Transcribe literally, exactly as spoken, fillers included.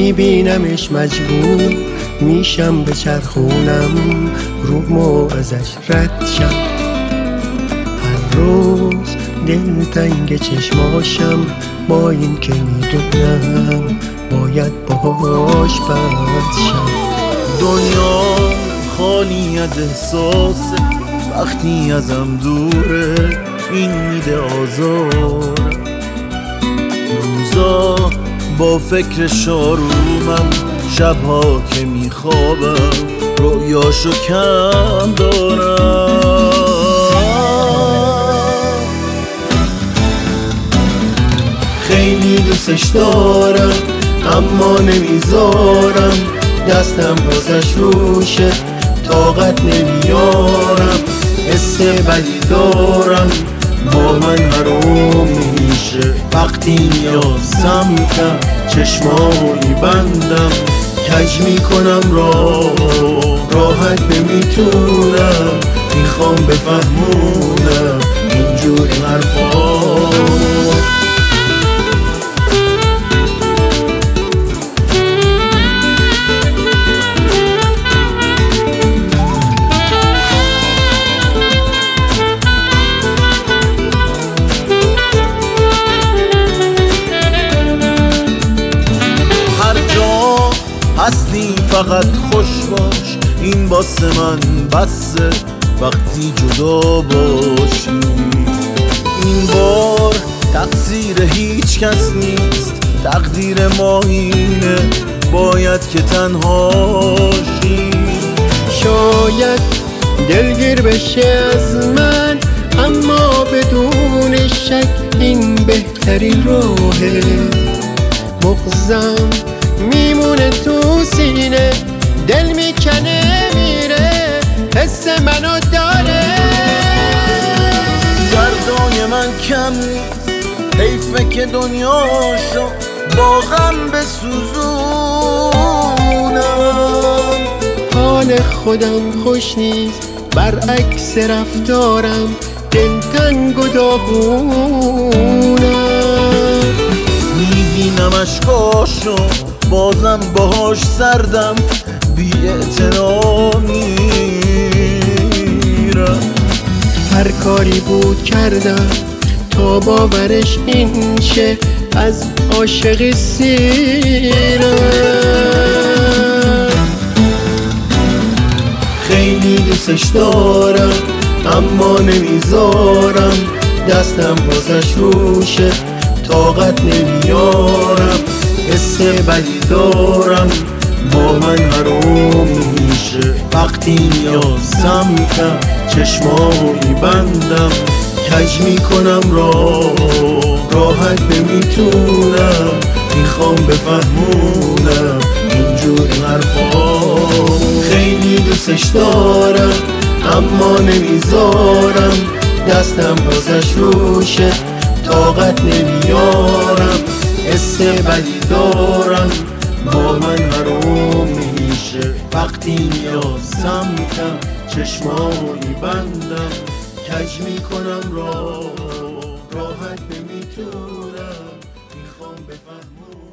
میبینمش مجبور میشم به چرخونم رومو ازش رد شم. هر روز دلتنگ چشماشم با این که میدونم باید باهاش بد شم. دنیا خالی از احساسه وقتی ازم دوره، این میده آزار. روزا با فکر شارومم، شبها که میخوابم رویاشو کم دارم. خیلی دوستش دارم اما نمیذارم دستم واسش روشه، طاقت نمیارم. حس بدی دارم با من حروم میشه، وقتی میاد سمتم چشمامو میبندم، کج میکنم راه راحت نمیتونم، میخوام بفهمونم اینجوری حرفا. هستی فقط خوش باش، این واسه من بسه وقتی جدا باشی. این بار تقصیر هیچ کس نیست، تقدیر ما اینه باید که تنهاشی. شاید دلگیر بشه از من اما بدون شک این بهترین راهه. مغزم میمونه تو سینه، دل میکنه میره، حس منو داره. دردای من کم نیست، حیفه که دنیاشو با غم بسوزونم. حال خودم خوش نیست برعکس رفتارم، دلتنگ و داغونم. میبینم اشکاشو بازم باهاش سردم، بی اعتنا میرم. هر کاری بود کردم تا باورش این شه، از عاشقی سیرم. خیلی دوستش دارم اما نمیذارم دستم واسش روشه، طاقت نمیارم. حس بدی دارم با من حروم میشه، وقتی میاد سمتم چشمامو میبندم، کج میکنم راه راحت نمیتونم، میخوام بفهمونم اینجوری حرفا. خیلی دوستش دارم اما نمیذارم دستم واسش روشه، طاقت نمیارم. حس بدی دارم با من حروم میشه، وقتی میاد سمتم چشمامو میبندم، کج میکنم راه راحت نمیتونم، میخوام بفهمونم.